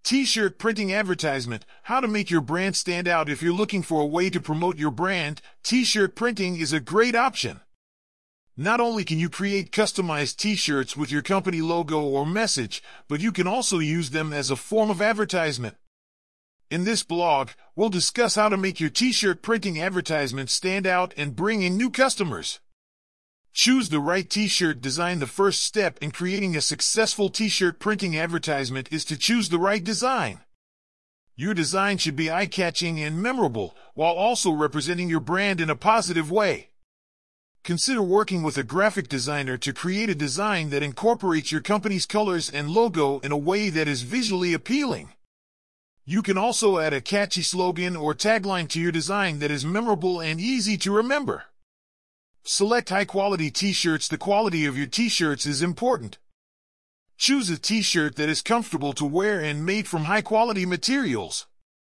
T-shirt printing advertisement. How to make your brand stand out. If you're looking for a way to promote your brand, t-shirt printing is a great option. Not only can you create customized t-shirts with your company logo or message, but you can also use them as a form of advertisement. In this blog, we'll discuss how to make your t-shirt printing advertisement stand out and bring in new customers. Choose the right t-shirt design. The first step in creating a successful t-shirt printing advertisement is to choose the right design. Your design should be eye-catching and memorable, while also representing your brand in a positive way. Consider working with a graphic designer to create a design that incorporates your company's colors and logo in a way that is visually appealing. You can also add a catchy slogan or tagline to your design that is memorable and easy to remember. Select high-quality t-shirts. The quality of your t-shirts is important. Choose a t-shirt that is comfortable to wear and made from high-quality materials.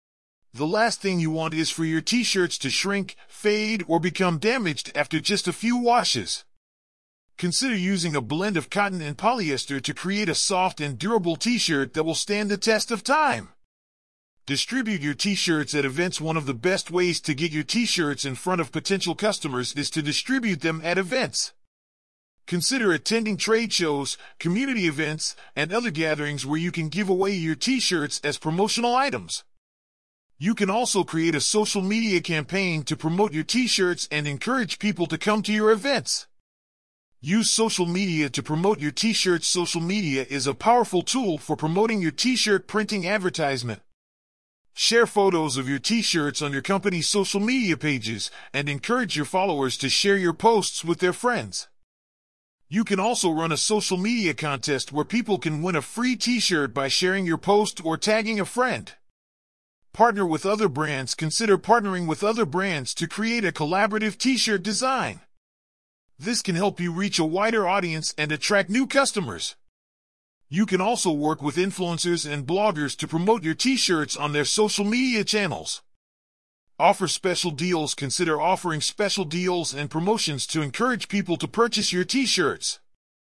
The last thing you want is for your t-shirts to shrink, fade, or become damaged after just a few washes. Consider using a blend of cotton and polyester to create a soft and durable t-shirt that will stand the test of time. Distribute your t-shirts at events. One of the best ways to get your t-shirts in front of potential customers is to distribute them at events. Consider attending trade shows, community events, and other gatherings where you can give away your t-shirts as promotional items. You can also create a social media campaign to promote your t-shirts and encourage people to come to your events. Use social media to promote your t-shirts. Social media is a powerful tool for promoting your t-shirt printing advertisement. Share photos of your t-shirts on your company's social media pages and encourage your followers to share your posts with their friends. You can also run a social media contest where people can win a free t-shirt by sharing your post or tagging a friend. Partner with other brands. Consider partnering with other brands to create a collaborative t-shirt design. This can help you reach a wider audience and attract new customers. You can also work with influencers and bloggers to promote your t-shirts on their social media channels. Offer special deals. Consider offering special deals and promotions to encourage people to purchase your t-shirts.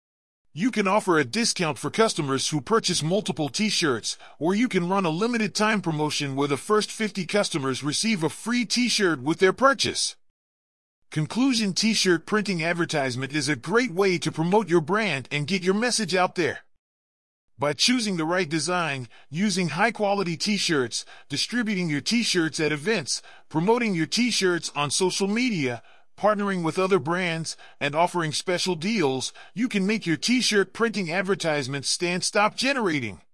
You can offer a discount for customers who purchase multiple t-shirts, or you can run a limited time promotion where the first 50 customers receive a free t-shirt with their purchase. Conclusion: t-shirt printing advertisement is a great way to promote your brand and get your message out there. By choosing the right design, using high-quality t-shirts, distributing your t-shirts at events, promoting your t-shirts on social media, partnering with other brands, and offering special deals, you can make your t-shirt printing advertisement stand. Stop generating.